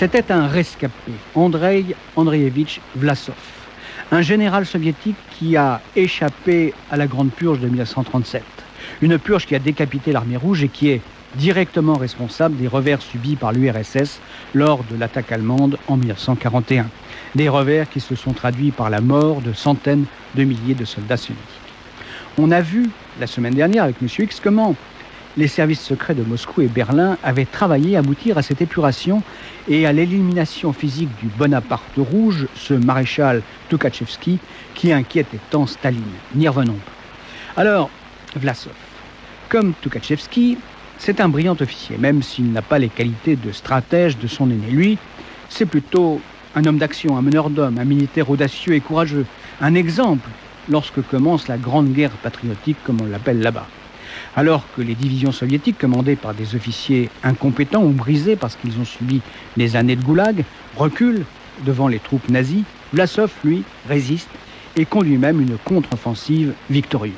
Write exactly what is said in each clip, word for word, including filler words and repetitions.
C'était un rescapé, Andrei Andreevitch Vlasov, un général soviétique qui a échappé à la Grande Purge de mille neuf cent trente-sept. Une purge qui a décapité l'armée rouge et qui est directement responsable des revers subis par l'U R S S lors de l'attaque allemande en mille neuf cent quarante et un. Des revers qui se sont traduits par la mort de centaines de milliers de soldats soviétiques. On a vu la semaine dernière avec M. X comment les services secrets de Moscou et Berlin avaient travaillé à aboutir à cette épuration et à l'élimination physique du Bonaparte rouge, ce maréchal Tukhachevski qui inquiétait tant Staline. N'y revenons pas. Alors, Vlasov, comme Tukhachevski, c'est un brillant officier, même s'il n'a pas les qualités de stratège de son aîné. Lui, c'est plutôt un homme d'action, un meneur d'hommes, un militaire audacieux et courageux, un exemple lorsque commence la grande guerre patriotique, comme on l'appelle là-bas. Alors que les divisions soviétiques, commandées par des officiers incompétents ou brisés parce qu'ils ont subi des années de goulag, reculent devant les troupes nazies, Vlasov, lui, résiste et conduit même une contre-offensive victorieuse.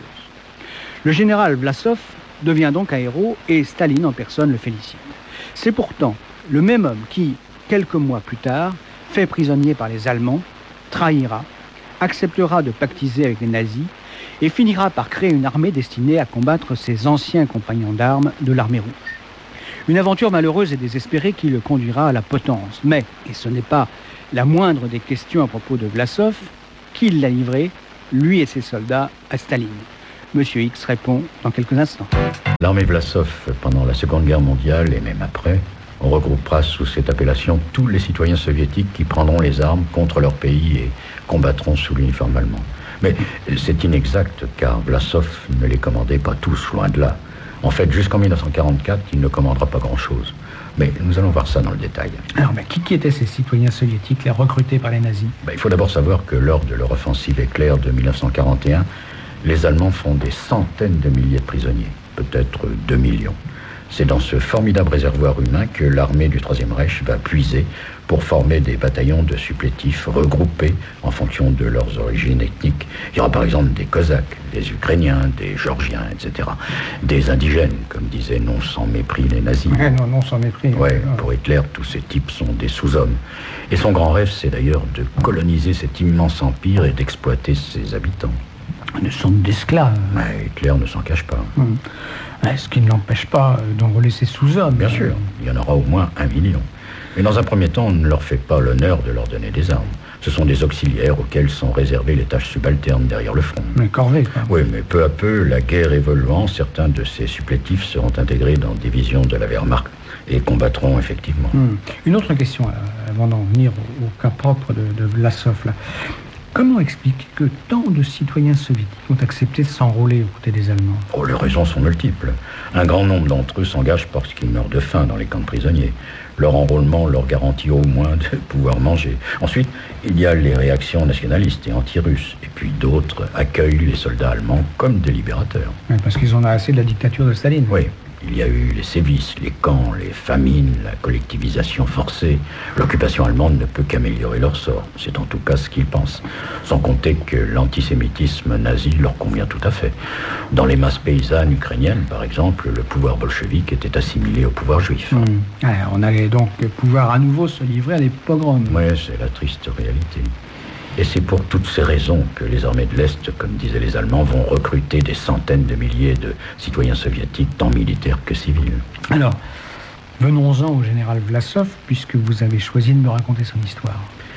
Le général Vlasov devient donc un héros et Staline en personne le félicite. C'est pourtant le même homme qui, quelques mois plus tard, fait prisonnier par les Allemands, trahira, acceptera de pactiser avec les nazis et finira par créer une armée destinée à combattre ses anciens compagnons d'armes de l'armée rouge. Une aventure malheureuse et désespérée qui le conduira à la potence. Mais, et ce n'est pas la moindre des questions à propos de Vlasov, qui l'a livré, lui et ses soldats, à Staline. Monsieur X répond dans quelques instants. L'armée Vlasov, pendant la Seconde Guerre mondiale et même après, on regroupera sous cette appellation tous les citoyens soviétiques qui prendront les armes contre leur pays et combattront sous l'uniforme allemand. Mais c'est inexact, car Vlasov ne les commandait pas tous, loin de là. En fait, jusqu'en mille neuf cent quarante-quatre, il ne commandera pas grand-chose. Mais nous allons voir ça dans le détail. Alors, mais qui, qui étaient ces citoyens soviétiques, les recrutés par les nazis? ben, Il faut d'abord savoir que lors de leur offensive éclair de mille neuf cent quarante et un, les Allemands font des centaines de milliers de prisonniers, peut-être deux millions. C'est dans ce formidable réservoir humain que l'armée du Troisième Reich va puiser pour former des bataillons de supplétifs regroupés en fonction de leurs origines ethniques. Il y aura par exemple des Cosaques, des Ukrainiens, des Géorgiens, et cetera. Des indigènes, comme disaient non sans mépris les nazis. Ouais, non, non sans mépris. Ouais, pour Hitler, tous ces types sont des sous-hommes. Et son grand rêve, c'est d'ailleurs de coloniser cet immense empire et d'exploiter ses habitants. Une sorte d'esclaves. Ouais, Hitler ne s'en cache pas. Hum. Ce qui ne l'empêche pas d'enrôler ses sous-hommes. Bien sûr, il y en aura au moins un million. Mais dans un premier temps, on ne leur fait pas l'honneur de leur donner des armes. Ce sont des auxiliaires auxquels sont réservées les tâches subalternes derrière le front. Mais corvée, quoi. Oui, mais peu à peu, la guerre évoluant, certains de ces supplétifs seront intégrés dans des divisions de la Wehrmacht et combattront effectivement. Hum. Une autre question, avant d'en venir au, au cas propre de, de Vlasov, là. Comment expliquer que tant de citoyens soviétiques ont accepté de s'enrôler aux côtés des Allemands? Oh, les raisons sont multiples. Un grand nombre d'entre eux s'engagent parce qu'ils meurent de faim dans les camps de prisonniers. Leur enrôlement leur garantit au moins de pouvoir manger. Ensuite, il y a les réactions nationalistes et anti-russes. Et puis d'autres accueillent les soldats allemands comme des libérateurs. Oui, parce qu'ils en ont assez de la dictature de Staline. Oui. Il y a eu les sévices, les camps, les famines, la collectivisation forcée. L'occupation allemande ne peut qu'améliorer leur sort. C'est en tout cas ce qu'ils pensent. Sans compter que l'antisémitisme nazi leur convient tout à fait. Dans les masses paysannes ukrainiennes, par exemple, le pouvoir bolchevique était assimilé au pouvoir juif. Mmh. Alors, on allait donc pouvoir à nouveau se livrer à des pogroms. Oui, c'est la triste réalité. Et c'est pour toutes ces raisons que les armées de l'Est, comme disaient les Allemands, vont recruter des centaines de milliers de citoyens soviétiques, tant militaires que civils. Alors, venons-en au général Vlasov, puisque vous avez choisi de me raconter son histoire.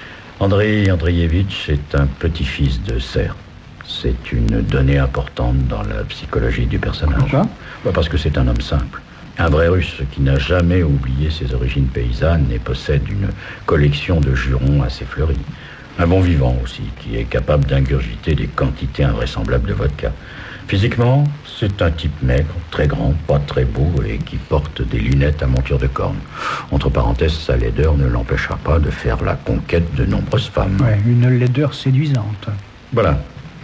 Andrei Andreevitch est un petit-fils de serf. C'est une donnée importante dans la psychologie du personnage. Pourquoi ? Ouais, parce que c'est un homme simple. Un vrai russe qui n'a jamais oublié ses origines paysannes et possède une collection de jurons assez fleurie. Un bon vivant aussi, qui est capable d'ingurgiter des quantités invraisemblables de vodka. Physiquement, c'est un type maigre, très grand, pas très beau et qui porte des lunettes à monture de corne. Entre parenthèses, sa laideur ne l'empêchera pas de faire la conquête de nombreuses femmes. Ouais, une laideur séduisante. Voilà.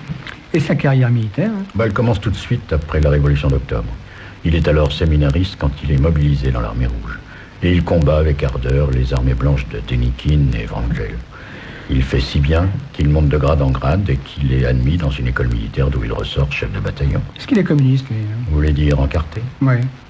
Et sa carrière militaire hein bah, Elle commence tout de suite après la Révolution d'octobre. Il est alors séminariste quand il est mobilisé dans l'armée rouge. Et il combat avec ardeur les armées blanches de Denikin et Wrangel. Il fait si bien qu'il monte de grade en grade et qu'il est admis dans une école militaire d'où il ressort chef de bataillon. Est-ce qu'il est communiste, lui? Vous voulez dire encarté? Oui.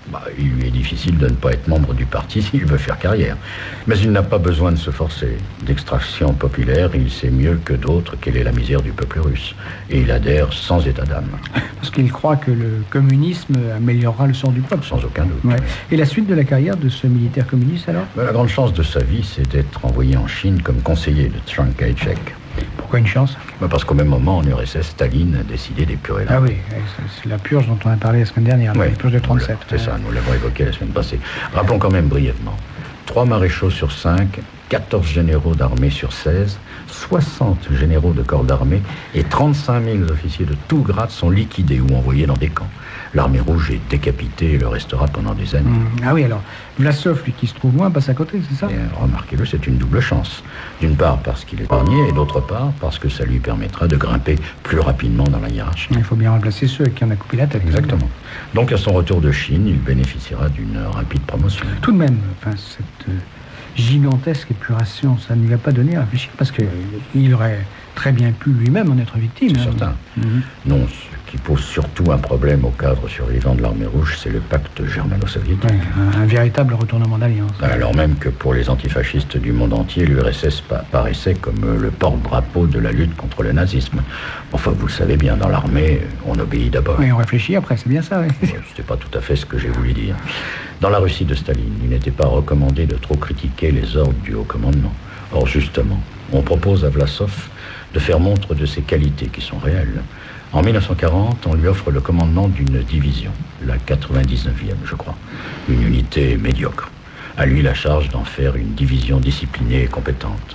Bah, il lui est difficile de ne pas être membre du parti s'il veut faire carrière. Mais il n'a pas besoin de se forcer. D'extraction populaire, il sait mieux que d'autres quelle est la misère du peuple russe. Et il adhère sans état d'âme. Parce qu'il croit que le communisme améliorera le sort du peuple. Sans aucun doute. Ouais. Et la suite de la carrière de ce militaire communiste, alors? bah, La grande chance de sa vie, c'est d'être envoyé en Chine comme conseiller de Chiang Kai-shek. Pourquoi une chance? bah, Parce qu'au même moment, en U R S S, Staline a décidé d'épurer la... Ah oui, c'est la purge dont on a parlé la semaine dernière, oui, la purge de trente-sept. C'est ça, nous l'avons évoqué la semaine passée. Rappelons quand même brièvement. Trois maréchaux sur cinq, quatorze généraux d'armée sur seize, soixante généraux de corps d'armée et trente-cinq mille officiers de tout grade sont liquidés ou envoyés dans des camps. L'armée rouge est décapitée et le restera pendant des années. Mmh. Ah oui, alors, Vlasov, lui qui se trouve loin, passe à côté, c'est ça? Et remarquez-le, c'est une double chance. D'une part parce qu'il est épargné et d'autre part parce que ça lui permettra de grimper plus rapidement dans la hiérarchie. Il faut bien remplacer ceux à qui on a coupé la tête. Exactement. Donc à son retour de Chine, il bénéficiera d'une rapide promotion. Tout de même, enfin, cette euh, gigantesque épuration, ça ne lui a pas donné à réfléchir parce qu'il aurait très bien pu lui-même en être victime. C'est hein. certain. Mmh. Non, ce qui pose surtout un problème aux cadres survivants de l'armée rouge, c'est le pacte germano-soviétique. Ouais, un, un véritable retournement d'alliance. Alors même que pour les antifascistes du monde entier, l'U R S S paraissait comme le porte-drapeau de la lutte contre le nazisme. Enfin, vous le savez bien, dans l'armée, on obéit d'abord. Oui, on réfléchit après, c'est bien ça, oui. C'était pas tout à fait ce que j'ai voulu dire. Dans la Russie de Staline, il n'était pas recommandé de trop critiquer les ordres du haut commandement. Or, justement, on propose à Vlasov de faire montre de ses qualités qui sont réelles. En mille neuf cent quarante, on lui offre le commandement d'une division, la quatre-vingt-dix-neuvième, je crois, une unité médiocre. À lui la charge d'en faire une division disciplinée et compétente.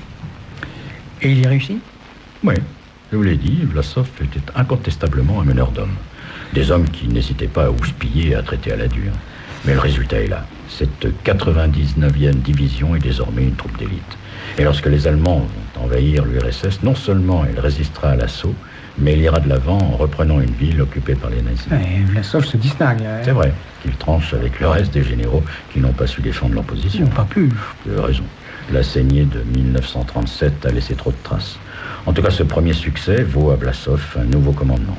Et il y réussit? Oui, je vous l'ai dit, Vlasov était incontestablement un meneur d'hommes. Des hommes qui n'hésitaient pas à houspiller et à traiter à la dure. Mais le résultat est là. Cette quatre-vingt-dix-neuvième division est désormais une troupe d'élite. Et lorsque les Allemands vont envahir l'U R S S, non seulement elle résistera à l'assaut, mais elle ira de l'avant en reprenant une ville occupée par les nazis. Et Vlasov se distingue. Hein. C'est vrai qu'il tranche avec le reste des généraux qui n'ont pas su défendre leur position. Ils n'ont pas pu. Vous avez raison. La saignée de mille neuf cent trente-sept a laissé trop de traces. En tout cas, ce premier succès vaut à Vlasov un nouveau commandement.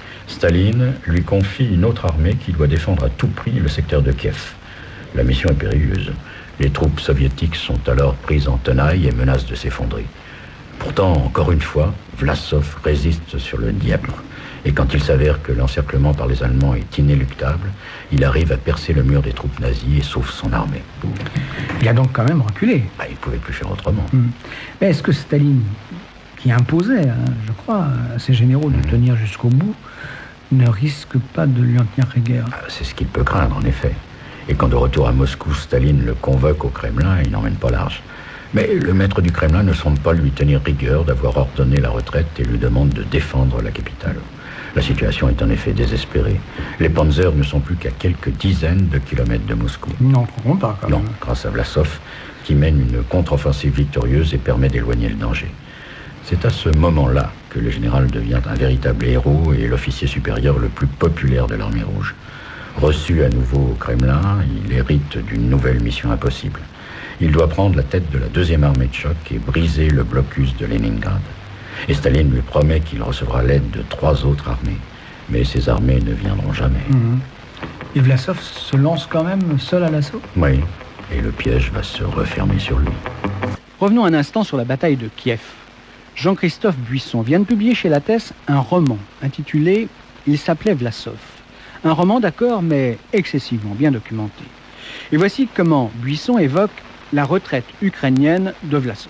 Staline lui confie une autre armée qui doit défendre à tout prix le secteur de Kiev. La mission est périlleuse. Les troupes soviétiques sont alors prises en tenaille et menacent de s'effondrer. Pourtant, encore une fois, Vlasov résiste sur le Dniepr. Et quand il s'avère que l'encerclement par les Allemands est inéluctable, il arrive à percer le mur des troupes nazies et sauve son armée. Il a donc quand même reculé. Ah, il ne pouvait plus faire autrement. Mmh. Mais est-ce que Staline, qui imposait, hein, je crois, à ses généraux de mmh. tenir jusqu'au bout, ne risque pas de lui en tenir rigueur? ah, C'est ce qu'il peut craindre, en effet. Et quand de retour à Moscou, Staline le convoque au Kremlin, il n'emmène pas large. Mais le maître du Kremlin ne semble pas lui tenir rigueur d'avoir ordonné la retraite et lui demande de défendre la capitale. La situation est en effet désespérée. Les panzers ne sont plus qu'à quelques dizaines de kilomètres de Moscou. Non, on pas quand même. Non, grâce à Vlasov, qui mène une contre-offensive victorieuse et permet d'éloigner le danger. C'est à ce moment-là que le général devient un véritable héros et l'officier supérieur le plus populaire de l'armée rouge. Reçu à nouveau au Kremlin, il hérite d'une nouvelle mission impossible. Il doit prendre la tête de la deuxième armée de choc et briser le blocus de Leningrad. Et Staline lui promet qu'il recevra l'aide de trois autres armées. Mais ces armées ne viendront jamais. Mmh. Et Vlasov se lance quand même seul à l'assaut? Oui, et le piège va se refermer sur lui. Revenons un instant sur la bataille de Kiev. Jean-Christophe Buisson vient de publier chez Lattès un roman intitulé « Il s'appelait Vlasov ». Un roman, d'accord, mais excessivement bien documenté. Et voici comment Buisson évoque la retraite ukrainienne de Vlasov.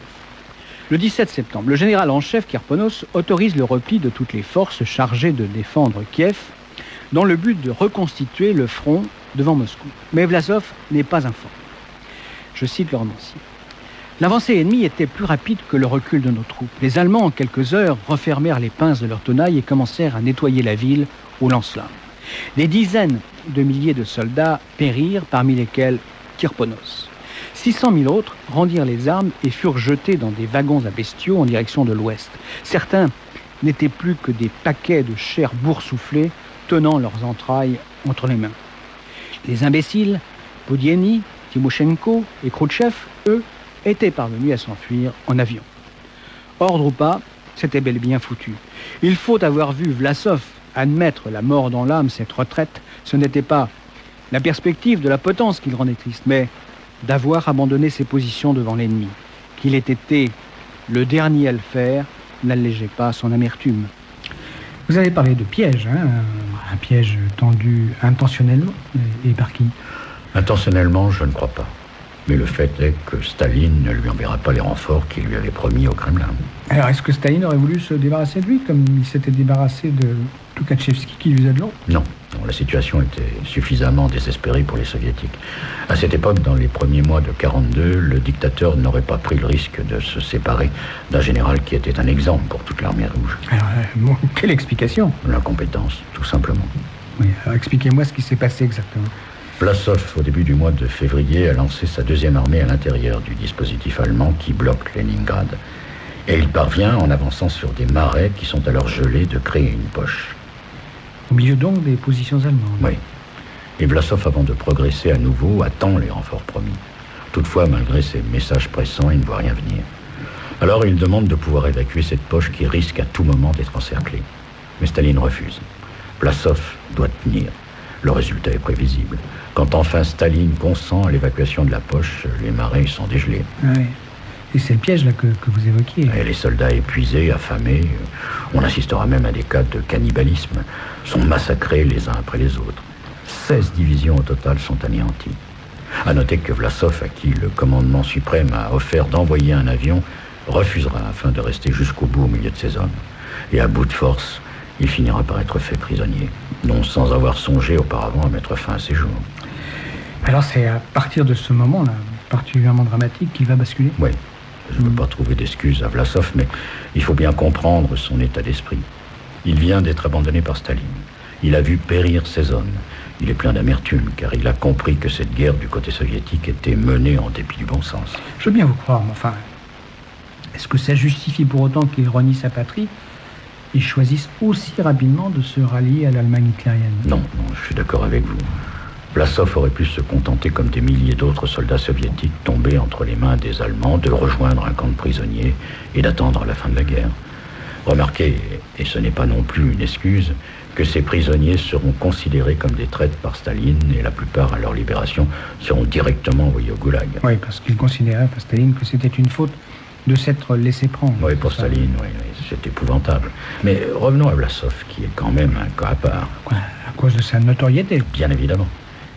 Le dix-sept septembre, le général en chef Kirponos autorise le repli de toutes les forces chargées de défendre Kiev dans le but de reconstituer le front devant Moscou. Mais Vlasov n'est pas informé. Je cite le romancier. L'avancée ennemie était plus rapide que le recul de nos troupes. Les Allemands, en quelques heures, refermèrent les pinces de leurs tenailles et commencèrent à nettoyer la ville au lance-flammes. Des dizaines de milliers de soldats périrent, parmi lesquels Kirponos. six cent mille autres rendirent les armes et furent jetés dans des wagons à bestiaux en direction de l'ouest. Certains n'étaient plus que des paquets de chair boursouflée tenant leurs entrailles entre les mains. Les imbéciles, Podieni, Timoshenko et Khrouchtchev, eux, étaient parvenus à s'enfuir en avion. Ordre ou pas, c'était bel et bien foutu. Il faut avoir vu Vlasov admettre la mort dans l'âme, cette retraite. Ce n'était pas la perspective de la potence qui le rendait triste, mais d'avoir abandonné ses positions devant l'ennemi. Qu'il ait été le dernier à le faire n'allégeait pas son amertume. Vous avez parlé de piège, hein, un piège tendu intentionnellement, et par qui? Intentionnellement, je ne crois pas. Mais le fait est que Staline ne lui enverra pas les renforts qu'il lui avait promis au Kremlin. Alors, est-ce que Staline aurait voulu se débarrasser de lui, comme il s'était débarrassé de Tukhachevski qui lui faisait de l'ombre? Non, non, la situation était suffisamment désespérée pour les soviétiques. À cette époque, dans les premiers mois de quarante-deux, le dictateur n'aurait pas pris le risque de se séparer d'un général qui était un exemple pour toute l'armée rouge. Alors, euh, bon, quelle explication? L'incompétence, tout simplement. Oui, alors expliquez-moi ce qui s'est passé exactement. Vlasov, au début du mois de février, a lancé sa deuxième armée à l'intérieur du dispositif allemand qui bloque Leningrad. Et il parvient, en avançant sur des marais qui sont alors gelés, de créer une poche. Au milieu donc des positions allemandes? Oui. Et Vlasov, avant de progresser à nouveau, attend les renforts promis. Toutefois, malgré ses messages pressants, il ne voit rien venir. Alors il demande de pouvoir évacuer cette poche qui risque à tout moment d'être encerclée. Mais Staline refuse. Vlasov doit tenir. Le résultat est prévisible. Quand enfin Staline consent à l'évacuation de la poche, les marais sont dégelés. Oui. Et c'est le piège là que, que vous évoquiez. Et les soldats épuisés, affamés, on assistera même à des cas de cannibalisme, sont massacrés les uns après les autres. seize divisions au total sont anéanties. À noter que Vlasov, à qui le commandement suprême a offert d'envoyer un avion, refusera afin de rester jusqu'au bout au milieu de ses hommes. Et à bout de force, il finira par être fait prisonnier, non sans avoir songé auparavant à mettre fin à ses jours. Alors c'est à partir de ce moment-là, particulièrement dramatique, qu'il va basculer? Oui, je ne veux pas trouver d'excuses à Vlasov, mais il faut bien comprendre son état d'esprit. Il vient d'être abandonné par Staline. Il a vu périr ses hommes. Il est plein d'amertume, car il a compris que cette guerre du côté soviétique était menée en dépit du bon sens. Je veux bien vous croire, mais enfin, est-ce que ça justifie pour autant qu'il renie sa patrie et choisisse aussi rapidement de se rallier à l'Allemagne hitlérienne? Non, non, je suis d'accord avec vous. Vlasov aurait pu se contenter, comme des milliers d'autres soldats soviétiques tombés entre les mains des Allemands, de rejoindre un camp de prisonniers et d'attendre la fin de la guerre. Remarquez, et ce n'est pas non plus une excuse, que ces prisonniers seront considérés comme des traîtres par Staline et la plupart, à leur libération, seront directement envoyés au goulag. Oui, parce qu'il considérait, par Staline, que c'était une faute de s'être laissé prendre. Oui, pour Staline, oui, oui, c'est épouvantable. Mais revenons à Vlasov, qui est quand même un cas à part. Quoi, à cause de sa notoriété? Bien évidemment.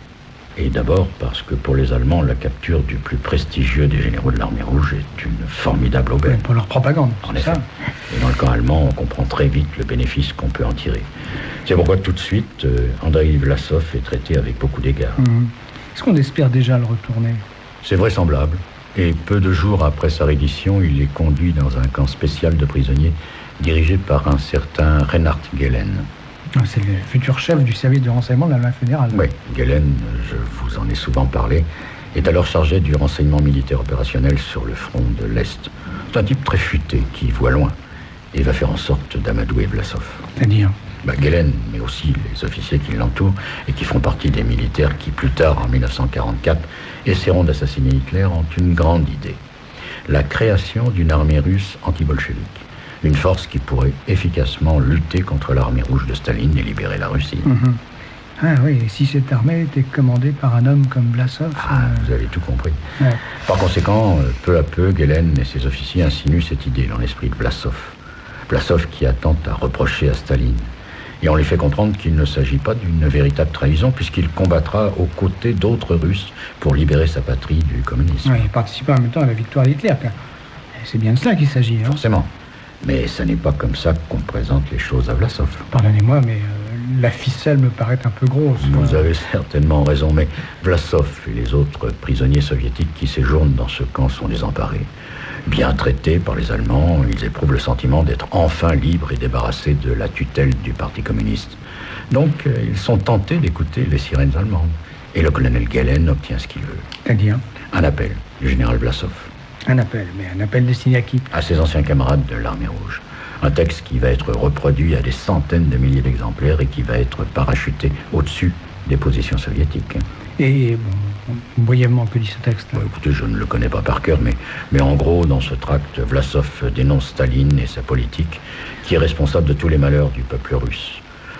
Et d'abord parce que pour les Allemands, la capture du plus prestigieux des généraux de l'armée rouge est une formidable aubaine. Oui, pour leur propagande, en effet. Ça. Et dans le camp allemand, on comprend très vite le bénéfice qu'on peut en tirer. C'est pourquoi tout de suite, euh, Andreï Vlasov est traité avec beaucoup d'égards. Mmh. Est-ce qu'on espère déjà le retourner? C'est vraisemblable. Et peu de jours après sa reddition, il est conduit dans un camp spécial de prisonniers dirigé par un certain Reinhard Gehlen. C'est le futur chef du service de renseignement de l'Allemagne fédérale. Oui, Gehlen, je vous en ai souvent parlé, est alors chargé du renseignement militaire opérationnel sur le front de l'Est. C'est un type très futé qui voit loin et va faire en sorte d'amadouer Vlasov. C'est-à-dire bah, Gehlen, mais aussi les officiers qui l'entourent et qui font partie des militaires qui, plus tard, en mille neuf cent quarante-quatre, essaieront d'assassiner Hitler, ont une grande idée. La création d'une armée russe anti-bolchevique. Une force qui pourrait efficacement lutter contre l'armée rouge de Staline et libérer la Russie. Mmh. Ah oui, et si cette armée était commandée par un homme comme Vlasov... Ah, euh... vous avez tout compris. Ouais. Par conséquent, peu à peu, Gehlen et ses officiers insinuent cette idée dans l'esprit de Vlasov. Vlasov qui attend à reprocher à Staline. Et on lui fait comprendre qu'il ne s'agit pas d'une véritable trahison, puisqu'il combattra aux côtés d'autres Russes pour libérer sa patrie du communisme. Oui, il participe en même temps à la victoire d'Hitler. C'est bien de cela qu'il s'agit. Hein. Forcément. Mais ce n'est pas comme ça qu'on présente les choses à Vlasov. Pardonnez-moi, mais euh, la ficelle me paraît un peu grosse. Vous avez certainement raison, mais Vlasov et les autres prisonniers soviétiques qui séjournent dans ce camp sont désemparés. Bien traités par les Allemands, ils éprouvent le sentiment d'être enfin libres et débarrassés de la tutelle du Parti communiste. Donc, euh, ils sont tentés d'écouter les sirènes allemandes. Et le colonel Gehlen obtient ce qu'il veut. C'est-à-dire? Un appel du général Vlasov. Un appel, mais un appel destiné à qui? À ses anciens camarades de l'armée rouge. Un texte qui va être reproduit à des centaines de milliers d'exemplaires et qui va être parachuté au-dessus des positions soviétiques. Et, bon, brièvement, que dit ce texte? Bon, écoutez, je ne le connais pas par cœur, mais, mais en gros, dans ce tract, Vlasov dénonce Staline et sa politique, qui est responsable de tous les malheurs du peuple russe.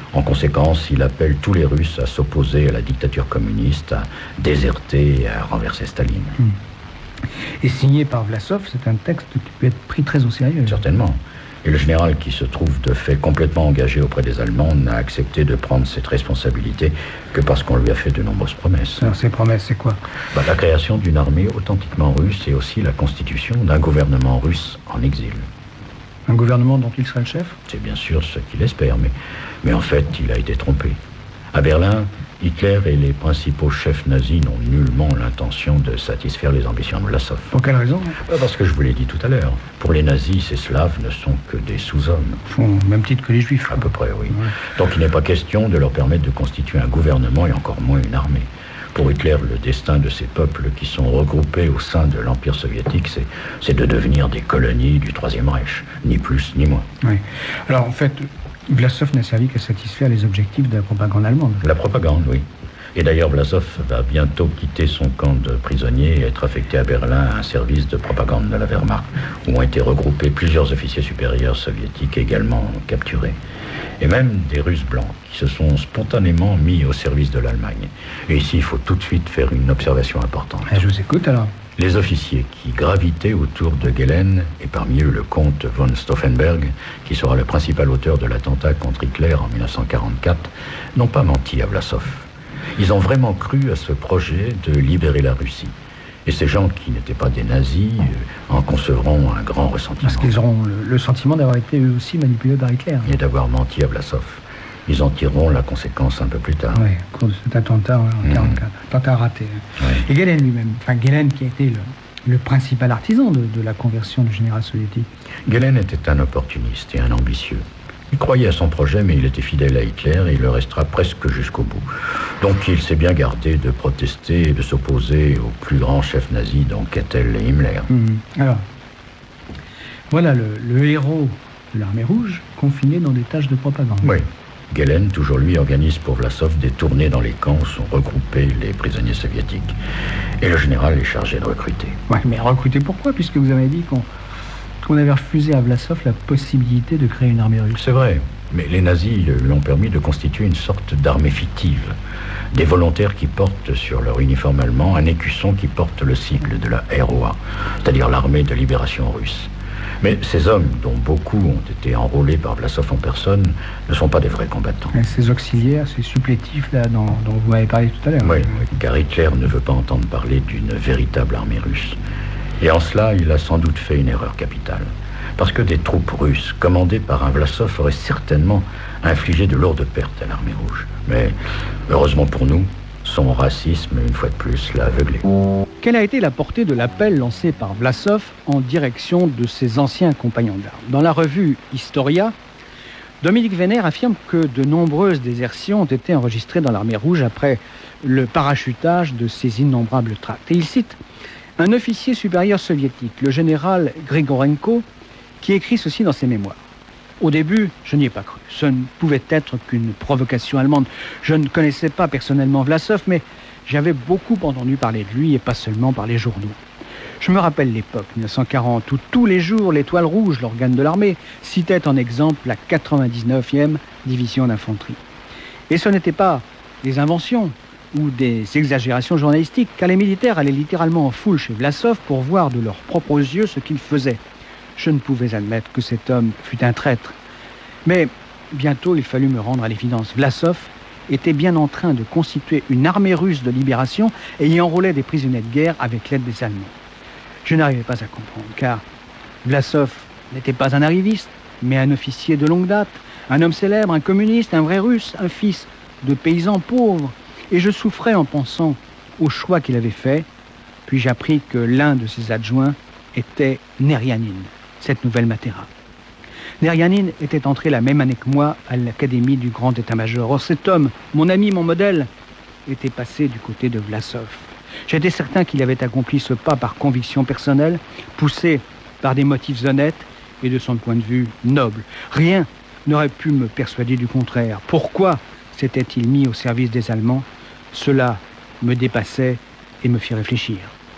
En conséquence, il appelle tous les Russes à s'opposer à la dictature communiste, à déserter et à renverser Staline. Hum. Et signé par Vlasov, c'est un texte qui peut être pris très au sérieux. Certainement. Et le général, qui se trouve de fait complètement engagé auprès des Allemands, n'a accepté de prendre cette responsabilité que parce qu'on lui a fait de nombreuses promesses. Alors, ces promesses, c'est quoi? Bah, la création d'une armée authentiquement russe et aussi la constitution d'un gouvernement russe en exil. Un gouvernement dont il serait le chef? C'est bien sûr ce qu'il espère, mais, mais en fait, il a été trompé. À Berlin, Hitler et les principaux chefs nazis n'ont nullement l'intention de satisfaire les ambitions de Vlasov. Pour quelle raison? Parce que je vous l'ai dit tout à l'heure, pour les nazis, ces Slaves ne sont que des sous-hommes. Au même titre que les Juifs. À peu près, oui. Ouais. Donc il n'est pas question de leur permettre de constituer un gouvernement et encore moins une armée. Pour Hitler, le destin de ces peuples qui sont regroupés au sein de l'Empire soviétique, c'est, c'est de devenir des colonies du Troisième Reich, ni plus ni moins. Oui. Alors en fait, Vlasov n'a servi qu'à satisfaire les objectifs de la propagande allemande. La propagande, oui. Et d'ailleurs, Vlasov va bientôt quitter son camp de prisonniers et être affecté à Berlin à un service de propagande de la Wehrmacht, où ont été regroupés plusieurs officiers supérieurs soviétiques également capturés. Et même des Russes blancs qui se sont spontanément mis au service de l'Allemagne. Et ici, il faut tout de suite faire une observation importante. Ah, je vous écoute alors. Les officiers qui gravitaient autour de Gehlen, et parmi eux le comte von Stauffenberg, qui sera le principal auteur de l'attentat contre Hitler en mille neuf cent quarante-quatre, n'ont pas menti à Vlasov. Ils ont vraiment cru à ce projet de libérer la Russie. Et ces gens qui n'étaient pas des nazis euh, en concevront un grand ressentiment. Parce qu'ils auront le, le sentiment d'avoir été eux aussi manipulés par Hitler. Et d'avoir menti à Vlasov. Ils en tireront la conséquence un peu plus tard. Oui, à cause de cet attentat en mille neuf cent quarante-quatre. Mmh. Attentat raté. Ouais. Et Gehlen lui-même, enfin Gehlen qui a été le, le principal artisan de, de la conversion du général soviétique. Gehlen était un opportuniste et un ambitieux. Il croyait à son projet, mais il était fidèle à Hitler et il le restera presque jusqu'au bout. Donc il s'est bien gardé de protester et de s'opposer aux plus grands chefs nazis, dont Keitel et Himmler. Mmh. Alors, voilà le, le héros de l'armée rouge confiné dans des tâches de propagande. Oui. Gehlen, toujours lui, organise pour Vlasov des tournées dans les camps où sont regroupés les prisonniers soviétiques. Et le général est chargé de recruter. Ouais, mais recruter pourquoi? Puisque vous avez dit qu'on qu'on avait refusé à Vlasov la possibilité de créer une armée russe. C'est vrai, mais les nazis lui ont permis de constituer une sorte d'armée fictive. Des volontaires qui portent sur leur uniforme allemand un écusson qui porte le sigle de la R O A, c'est-à-dire l'armée de libération russe. Mais ces hommes, dont beaucoup ont été enrôlés par Vlasov en personne, ne sont pas des vrais combattants. Et ces auxiliaires, ces supplétifs là, dont, dont vous m'avez parlé tout à l'heure. Oui, oui, car Hitler ne veut pas entendre parler d'une véritable armée russe. Et en cela, il a sans doute fait une erreur capitale. Parce que des troupes russes, commandées par un Vlasov, auraient certainement infligé de lourdes pertes à l'armée rouge. Mais, heureusement pour nous, son racisme, une fois de plus, l'a aveuglé. Quelle a été la portée de l'appel lancé par Vlasov en direction de ses anciens compagnons d'armes? Dans la revue Historia, Dominique Vénère affirme que de nombreuses désertions ont été enregistrées dans l'armée rouge après le parachutage de ces innombrables tracts. Et il cite un officier supérieur soviétique, le général Grigorenko, qui écrit ceci dans ses mémoires. Au début, je n'y ai pas cru. Ce ne pouvait être qu'une provocation allemande. Je ne connaissais pas personnellement Vlasov, mais j'avais beaucoup entendu parler de lui, et pas seulement par les journaux. Je me rappelle l'époque, mille neuf cent quarante, où tous les jours, l'Étoile Rouge, l'organe de l'armée, citait en exemple la quatre-vingt-dix-neuvième division d'infanterie. Et ce n'était pas des inventions ou des exagérations journalistiques, car les militaires allaient littéralement en foule chez Vlasov pour voir de leurs propres yeux ce qu'il faisait. Je ne pouvais admettre que cet homme fût un traître. Mais bientôt, il fallut me rendre à l'évidence. Vlasov était bien en train de constituer une armée russe de libération et y enrôlait des prisonniers de guerre avec l'aide des Allemands. Je n'arrivais pas à comprendre, car Vlasov n'était pas un arriviste, mais un officier de longue date, un homme célèbre, un communiste, un vrai russe, un fils de paysans pauvres. Et je souffrais en pensant au choix qu'il avait fait. Puis j'appris que l'un de ses adjoints était Neryanin, cette nouvelle Matera. Neryanin était entré la même année que moi à l'académie du grand état-major. Or cet homme, mon ami, mon modèle, était passé du côté de Vlasov. J'étais certain qu'il avait accompli ce pas par conviction personnelle, poussé par des motifs honnêtes et de son point de vue noble. Rien n'aurait pu me persuader du contraire. Pourquoi s'était-il mis au service des Allemands? Cela me dépassait et me fit réfléchir.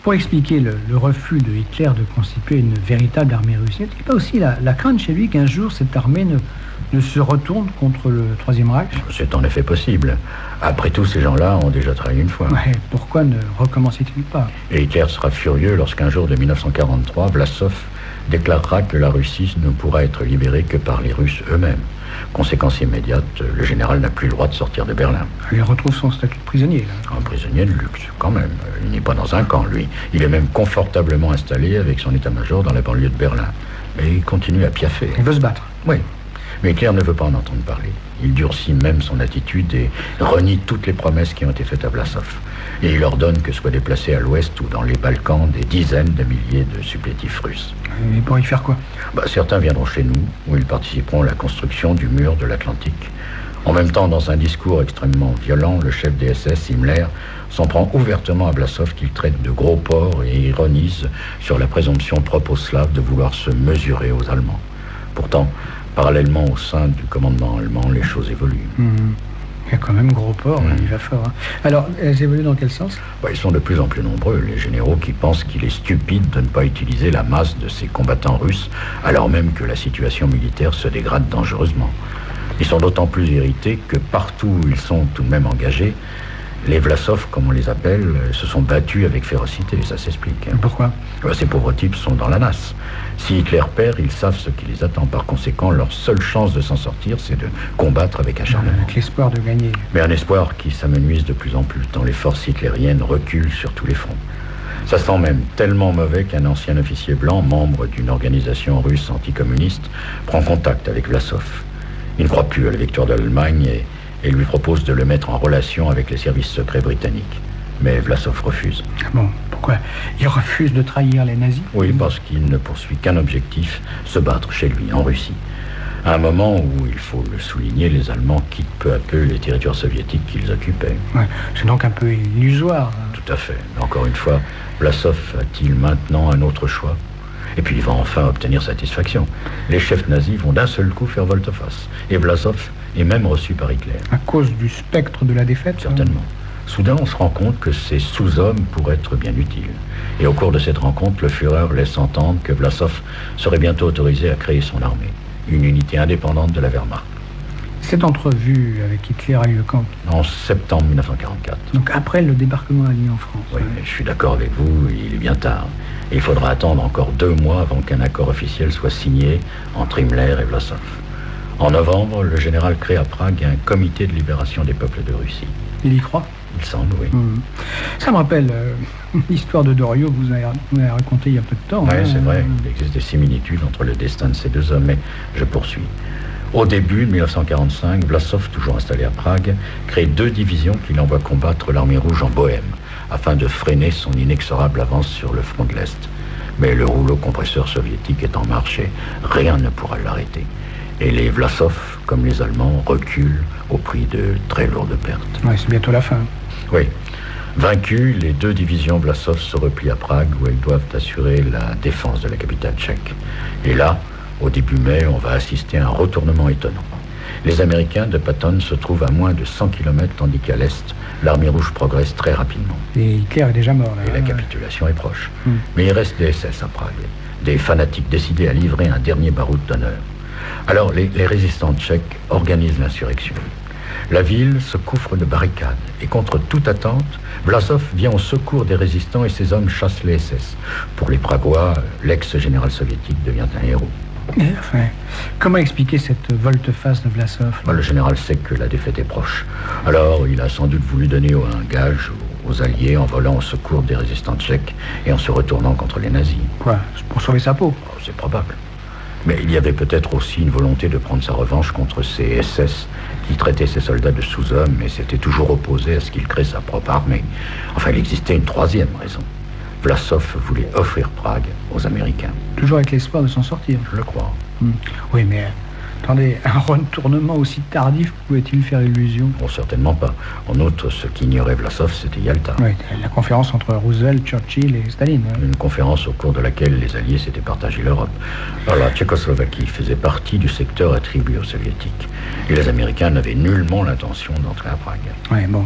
Pour expliquer le, le refus de Hitler de constituer une véritable armée russe, n'est-il pas aussi la, la crainte chez lui qu'un jour cette armée ne, ne se retourne contre le Troisième Reich? C'est en effet possible. Après tout, ces gens-là ont déjà trahi une fois. Ouais, pourquoi ne recommençait-il pas? Et Hitler sera furieux lorsqu'un jour de mille neuf cent quarante-trois, Vlasov déclarera que la Russie ne pourra être libérée que par les Russes eux-mêmes. Conséquence immédiate, le général n'a plus le droit de sortir de Berlin. Il retrouve son statut de prisonnier, là. Un prisonnier de luxe, quand même. Il n'est pas dans un camp, lui. Il est même confortablement installé avec son état-major dans la banlieue de Berlin. Mais il continue à piaffer. Il veut se battre. Oui. Mais Hitler ne veut pas en entendre parler. Il durcit même son attitude et renie toutes les promesses qui ont été faites à Vlasov. Et il ordonne que soient déplacés à l'ouest ou dans les Balkans des dizaines de milliers de supplétifs russes. Mais pour y faire quoi? Bah, certains viendront chez nous, où ils participeront à la construction du mur de l'Atlantique. En même temps, dans un discours extrêmement violent, le chef des S S, Himmler, s'en prend ouvertement à Vlasov, qu'il traite de gros porc et ironise sur la présomption propre aux Slaves de vouloir se mesurer aux Allemands. Pourtant, parallèlement au sein du commandement allemand, les choses évoluent. Mmh. Il y a quand même gros porc, mmh. Il va fort. Hein. Alors, elles évoluent dans quel sens? bah, Ils sont de plus en plus nombreux, les généraux qui pensent qu'il est stupide de ne pas utiliser la masse de ces combattants russes, alors même que la situation militaire se dégrade dangereusement. Ils sont d'autant plus irrités que partout où ils sont tout de même engagés, les Vlasov, comme on les appelle, se sont battus avec férocité, ça s'explique. Pourquoi? Ces pauvres types sont dans la nasse. Si Hitler perd, ils savent ce qui les attend. Par conséquent, leur seule chance de s'en sortir, c'est de combattre avec acharnement. Avec l'espoir de gagner. Mais un espoir qui s'amenuise de plus en plus, tant les forces hitlériennes reculent sur tous les fronts. Ça sent même tellement mauvais qu'un ancien officier blanc, membre d'une organisation russe anticommuniste, prend contact avec Vlasov. Il ne croit plus à la victoire de l'Allemagne et et lui propose de le mettre en relation avec les services secrets britanniques. Mais Vlasov refuse. Bon, pourquoi? Il refuse de trahir les nazis? Oui, parce qu'il ne poursuit qu'un objectif, se battre chez lui, en Russie. À un moment où, il faut le souligner, les Allemands quittent peu à peu les territoires soviétiques qu'ils occupaient. Ouais, c'est donc un peu illusoire. Hein. Tout à fait. Mais encore une fois, Vlasov a-t-il maintenant un autre choix? Et puis il va enfin obtenir satisfaction. Les chefs nazis vont d'un seul coup faire volte-face. Et Vlasov est même reçu par Hitler. À cause du spectre de la défaite? Certainement. Soudain, on se rend compte que ces sous-hommes pourraient être bien utiles. Et au cours de cette rencontre, le Führer laisse entendre que Vlasov serait bientôt autorisé à créer son armée, une unité indépendante de la Wehrmacht. Cette entrevue avec Hitler a lieu quand? En septembre mille neuf cent quarante-quatre. Donc après le débarquement allié en France. Oui, mais je suis d'accord avec vous, il est bien tard. Et il faudra attendre encore deux mois avant qu'un accord officiel soit signé entre Himmler et Vlasov. En novembre, le général crée à Prague un comité de libération des peuples de Russie. Il y croit? Il semble, oui. Mmh. Ça me rappelle euh, l'histoire de Doriot, vous avez, vous avez raconté il y a peu de temps. Oui, hein, c'est vrai. Il existe des similitudes entre le destin de ces deux hommes, mais je poursuis. Au début de mille neuf cent quarante-cinq, Vlasov, toujours installé à Prague, crée deux divisions qu'il envoie combattre l'armée rouge en Bohême, afin de freiner son inexorable avance sur le front de l'Est. Mais le rouleau compresseur soviétique est en marche et rien ne pourra l'arrêter. Et les Vlasov, comme les Allemands, reculent au prix de très lourdes pertes. Oui, c'est bientôt la fin. Oui. Vaincus, les deux divisions Vlasov se replient à Prague, où elles doivent assurer la défense de la capitale tchèque. Et là, au début mai, on va assister à un retournement étonnant. Les Américains de Patton se trouvent à moins de cent kilomètres, tandis qu'à l'est, l'armée rouge progresse très rapidement. Et Hitler est déjà mort, là. Et la capitulation est proche. Mmh. Mais il reste des S S à Prague, des fanatiques décidés à livrer un dernier baroud d'honneur. Alors, les, les résistants tchèques organisent l'insurrection. La ville se couvre de barricades, et contre toute attente, Vlasov vient au secours des résistants et ses hommes chassent les S S. Pour les Pragois, l'ex-général soviétique devient un héros. Mais enfin, comment expliquer cette volte-face de Vlasov? Le général sait que la défaite est proche. Alors, il a sans doute voulu donner un gage aux Alliés en volant au secours des résistants tchèques et en se retournant contre les nazis. Quoi? Pour sauver sa peau? Oh, c'est probable. Mais il y avait peut-être aussi une volonté de prendre sa revanche contre ces S S qui traitaient ses soldats de sous-hommes et s'étaient toujours opposés à ce qu'il crée sa propre armée. Enfin, il existait une troisième raison. Vlasov voulait offrir Prague aux Américains. Toujours avec l'espoir de s'en sortir? Je le crois. Mmh. Oui, mais attendez, un retournement aussi tardif pouvait-il faire illusion? Bon, certainement pas. En outre, ce qu'ignorait Vlasov, c'était Yalta. Oui, la conférence entre Roosevelt, Churchill et Staline. Hein. Une conférence au cours de laquelle les Alliés s'étaient partagé l'Europe. Alors, la Tchécoslovaquie faisait partie du secteur attribué aux Soviétiques. Et les Américains n'avaient nullement l'intention d'entrer à Prague. Oui, bon.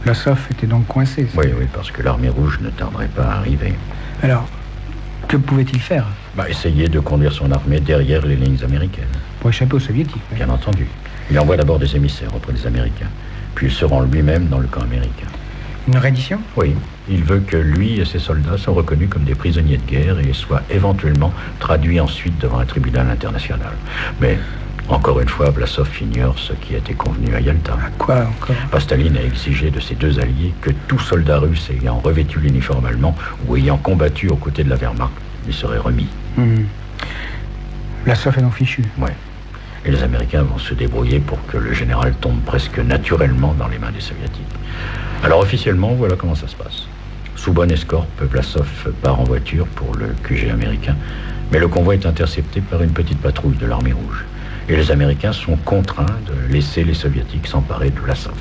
Vlasov était donc coincé. Oui, oui, parce que l'armée rouge ne tarderait pas à arriver. Alors, que pouvait-il faire Bah, essayer de conduire son armée derrière les lignes américaines. pour échapper aux soviétiques? Bien entendu. Il envoie d'abord des émissaires auprès des Américains, puis il se rend lui-même dans le camp américain. Une reddition? Oui, il veut que lui et ses soldats soient reconnus comme des prisonniers de guerre et soient éventuellement traduits ensuite devant un tribunal international. Mais, encore une fois, Vlasov ignore ce qui a été convenu à Yalta. À quoi encore? Staline a exigé de ses deux alliés que tout soldat russe ayant revêtu l'uniforme allemand ou ayant combattu aux côtés de la Wehrmacht lui serait remis. Mmh. Vlasov est donc fichu. Ouais. Et les Américains vont se débrouiller pour que le général tombe presque naturellement dans les mains des Soviétiques. Alors officiellement, voilà comment ça se passe. Sous bonne escorte, Vlasov part en voiture pour le Q G américain, mais le convoi est intercepté par une petite patrouille de l'armée rouge. Et les Américains sont contraints de laisser les Soviétiques s'emparer de Vlasov.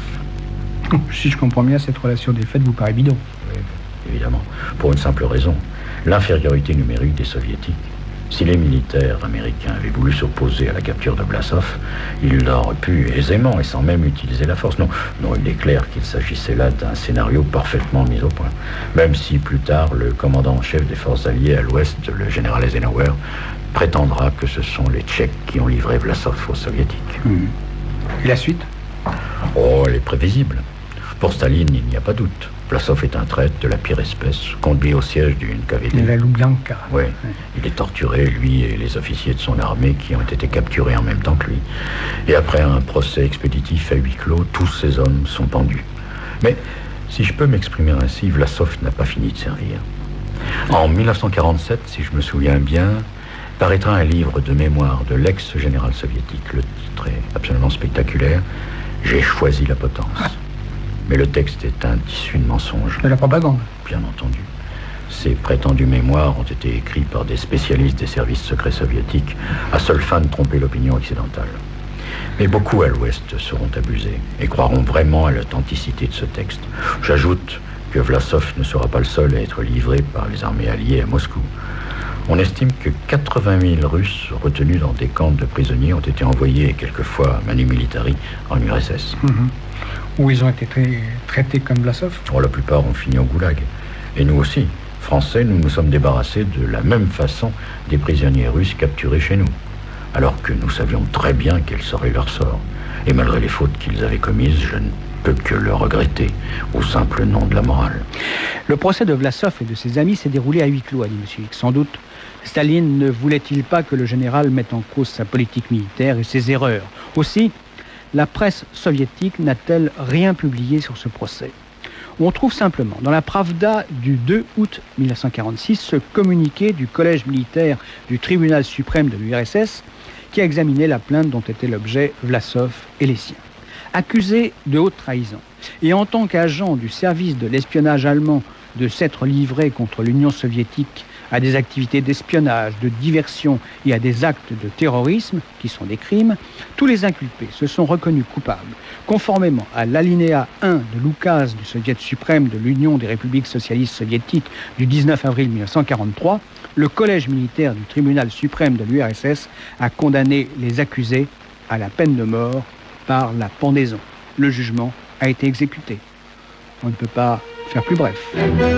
Si je comprends bien, cette relation des faits vous paraît bidon. Oui, évidemment. Pour une simple raison, l'infériorité numérique des Soviétiques. Si les militaires américains avaient voulu s'opposer à la capture de Vlasov, ils l'auraient pu aisément et sans même utiliser la force. Non, non, il est clair qu'il s'agissait là d'un scénario parfaitement mis au point. Même si plus tard, le commandant en chef des forces alliées à l'ouest, le général Eisenhower, prétendra que ce sont les Tchèques qui ont livré Vlasov aux Soviétiques. Mmh. Et la suite? Oh, elle est prévisible. Pour Staline, il n'y a pas doute. Vlasov est un traître de la pire espèce, conduit au siège d'une K V D. De la Lubyanka. Oui, il est torturé, lui et les officiers de son armée qui ont été capturés en même temps que lui. Et après un procès expéditif à huis clos, tous ces hommes sont pendus. Mais, si je peux m'exprimer ainsi, Vlasov n'a pas fini de servir. En mille neuf cent quarante-sept, si je me souviens bien, paraîtra un livre de mémoire de l'ex-général soviétique. Le titre est absolument spectaculaire. « J'ai choisi la potence ». Mais le texte est un tissu de mensonges. De la propagande. Bien entendu. Ces prétendus mémoires ont été écrits par des spécialistes des services secrets soviétiques à seule fin de tromper l'opinion occidentale. Mais beaucoup à l'Ouest seront abusés et croiront vraiment à l'authenticité de ce texte. J'ajoute que Vlasov ne sera pas le seul à être livré par les armées alliées à Moscou. On estime que quatre-vingt mille Russes retenus dans des camps de prisonniers ont été envoyés quelquefois manu militari en U R S S. Mmh. Où ils ont été tra- traités comme Vlasov? Oh, la plupart ont fini au goulag. Et nous aussi, Français, nous nous sommes débarrassés de la même façon des prisonniers russes capturés chez nous, alors que nous savions très bien quel serait leur sort. Et malgré les fautes qu'ils avaient commises, je ne peux que le regretter, au simple nom de la morale. Le procès de Vlasov et de ses amis s'est déroulé à huis clos, a dit M. X. Sans doute, Staline ne voulait-il pas que le général mette en cause sa politique militaire et ses erreurs. Aussi, la presse soviétique n'a-t-elle rien publié sur ce procès? On trouve simplement dans la Pravda du deux août mille neuf cent quarante-six ce communiqué du collège militaire du tribunal suprême de l'U R S S qui a examiné la plainte dont était l'objet Vlasov et les siens. Accusé de haute trahison et en tant qu'agent du service de l'espionnage allemand de s'être livré contre l'Union soviétique à des activités d'espionnage, de diversion et à des actes de terrorisme, qui sont des crimes, tous les inculpés se sont reconnus coupables. Conformément à l'alinéa un de l'oukase du Soviet suprême de l'Union des républiques socialistes soviétiques du dix-neuf avril mille neuf cent quarante-trois, le collège militaire du tribunal suprême de l'U R S S a condamné les accusés à la peine de mort par la pendaison. Le jugement a été exécuté. On ne peut pas faire plus bref.